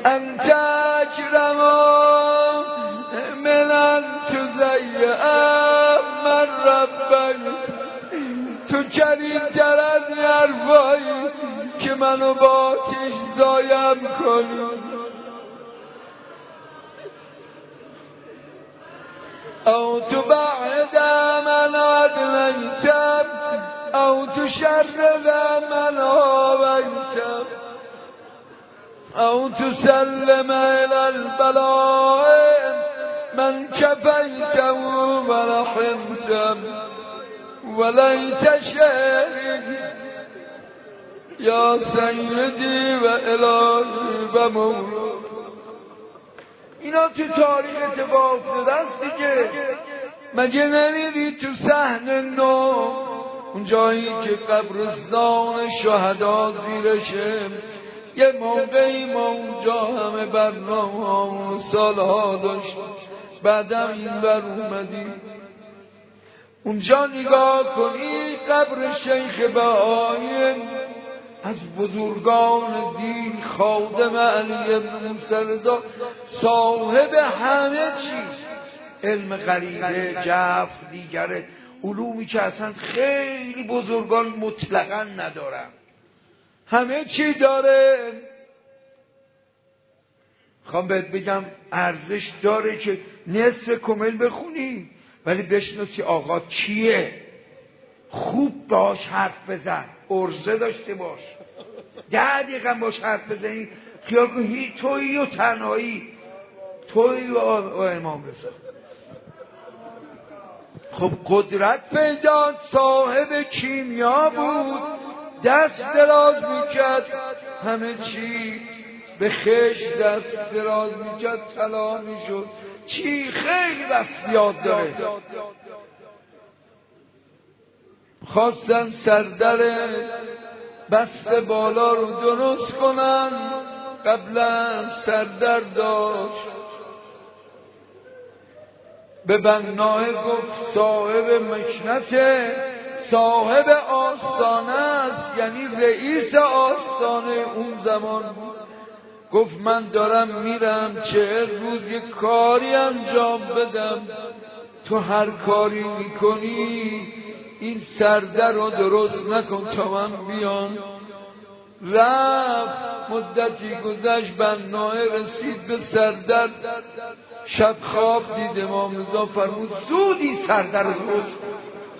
انت اکرم من تزیع من ربک، تو کریم‌تر از این حرفایی که منو با آتش ضایم کنی. او تو بعد من ادنیتم او تو شرد من آویتم او تو سلم الى البلاء من کفیتم و رحمتم ولیت شهری یا سیدی و الهی و مولا. اینا تو تاریخ اتفاق افتاده است دیگه. مگه نمیدی تو صحن نو اون جایی که قبرستان شهدا زیرشه، یه موقعی ما اونجا همه برنامه سالها داشت، بعدم این بر اومدیم اونجا نگاه کنی قبر شیخ بهایی از بزرگان دین، خادم علی بن موسی رضا، صاحب همه چیز، علم غریبه، جفر، دیگر علومی که اصلا خیلی بزرگان مطلقا ندارن، همه چی داره. خوام بهت بگم ارزش داره که نصف کامل بخونی ولی بشناسی آقا کیه، خوب باش حرف بزن، ارزه داشته باش، 10 دقیقه باش حرف بزنی خیال کن تویی و تنهایی، تویی و امام رضا. خب قدرت پیدا، صاحب کیمیا بود، دست دراز میکرد همه چی به خش دست دراز میکرد طلا میشد، چی خیلی وصفیات داره. خواستن سردر بست بالا رو درست کنن، قبلا سردر داشت، به بنای گفت صاحب مکنته، صاحب آستانه است، یعنی رئیس آستانه اون زمان بود. گفت من دارم میرم 40 روز یه کاری انجام بدم، تو هر کاری میکنی این سردر رو درست نکن تا من بیام. رفت، مدتی گذشت، بنای رسید به سردر، شب خواب دید، امام رضا فرمود زودی سردر رو درست کن.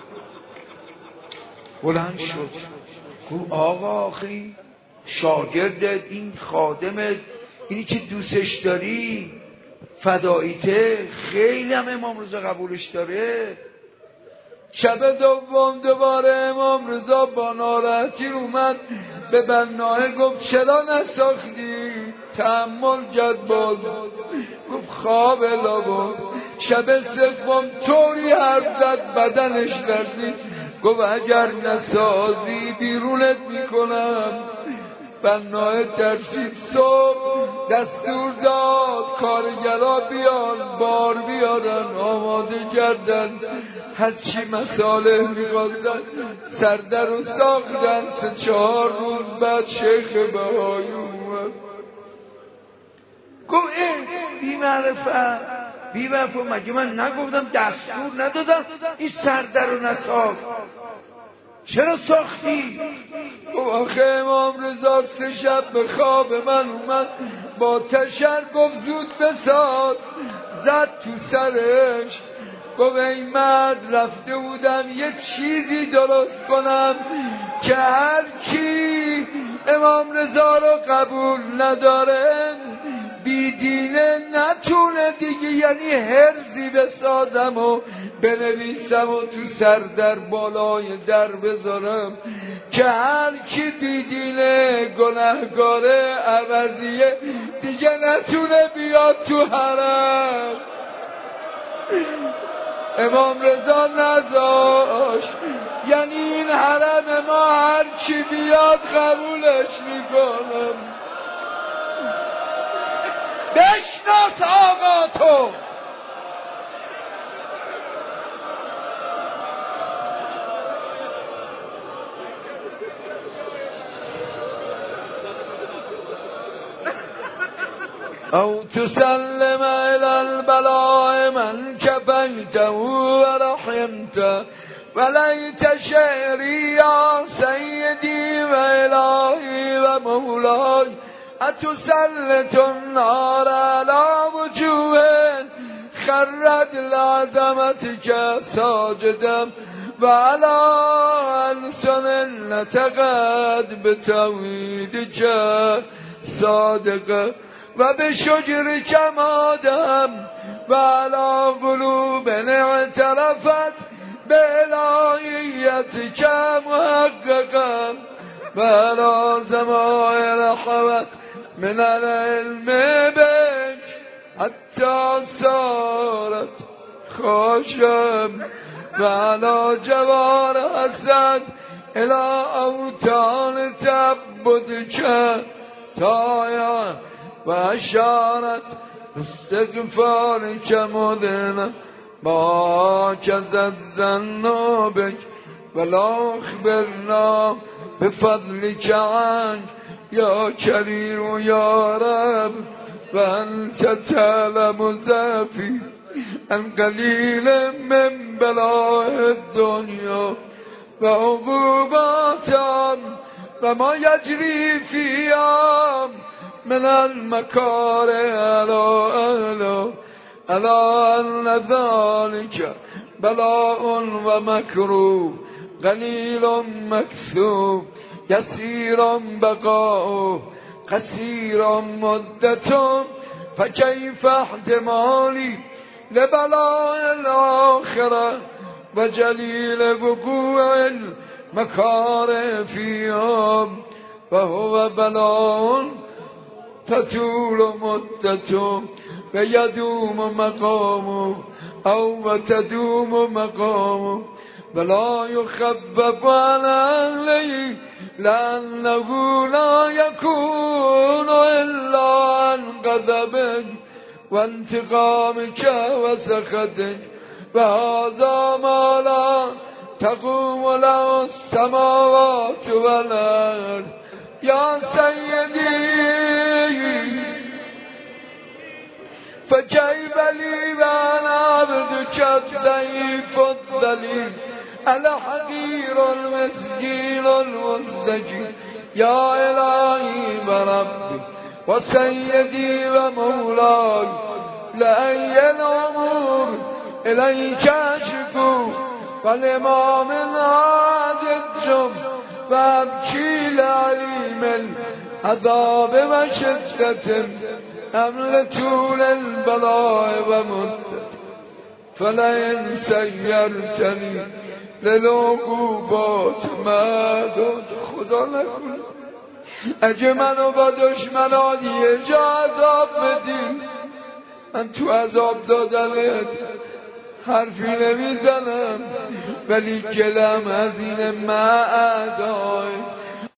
بلند شد گفت آقا آخی شاگردت، این خادمت، اینی که دوستش داری، فداییته، خیلی هم امام رضا قبولش داره. شب دوم دوباره امام رضا با ناراحتی اومد به بنای گفت چرا نساختی؟ تحمل کرد، باز گفت خواب لابد. شب سوم طوری حرف زد بدنش لرزید، گفت اگر نسازی بیرونت میکنم. بنای ترسید، صبح دستور داد کارگرا بیان، بار بیارن، آماده کردن، هرچی مساله میخواستن سردر رو ساختن. 3-4 روز بعد شیخ بهایی اومد گفت بی معرفت مگه من نگفتم دستور ندادم این سردر رو نساخت، چرا ساختی؟ گفت آخه امام رضا 3 شب به خواب من اومد با تشر گفت زود بساز، زد تو سرش. گفت ای مرد رفته بودم یه چیزی درست کنم که هر کی امام رضا رو قبول نداره بیدینه نتونه دیگه، یعنی هرزی بسازم و بنویسم و تو سردر بالای در بذارم که هر کی بیدینه گناهگاره عوضیه دیگه نتونه بیاد تو حرم. امام رضا نذاشت، یعنی این حرم ما هر کی بیاد قبولش میکنم. بشناس آقا تو. او تسلم الى البلاء من كفيته ورحمته وليت شعري يا سيدي وإلهي ومولاي أتسلط النار على وجوه خرت لعظمتك ساجدا وعلى ألسن نطقت بتوحيدك صادقا وبشجرك مادم وعلى قلوب اعترفت بإلهيتك محققا وعلى زمائر حوت من العلم بك حتى صارت خاشم وعلى جوار حسد إلى أوتان تعبدك طايا وأشارت استغفارك مذنب ما كذب ذنوبك ولا أخبرنا بفضلك عنك يا كريم يا رب وأنت تعلم زافي عن قليل من بلاء الدنيا وعقوباتها وما يجري فيها من المكاره ألا أن ذلك بلاء ومكروه قليل مكثوب يسير بقاؤه قصير مدته فكيف احتمالي لبلاء الآخرة وجليل وقوع المكاره فيهم وهو بلاء تطول مدته ويدوم مقامه أو تدوم مقامه ولا يخفف عليه لأنه لا يكون إلا عن غضبك وانتقامك وسخطك وهذا ما لا تقوم له السماوات والأرض يا سيدي فكيف لي وأنا عبدك الضعيف الذليل الحقير المسكين المزدجر يا إلهي وربي وسيدي ومولاي لأي الأمور إليك أشكو والإمام عاجز وأبكي لعليم العذاب وشدة أمل طول البلاء ومدة فلئن سيرتني للعقوبات ما داد خدا نکن اگه منو با دشمنان یه جا عذاب بدی من تو عذاب دادنت حرفی نمیزنم ولی گلم از این معدای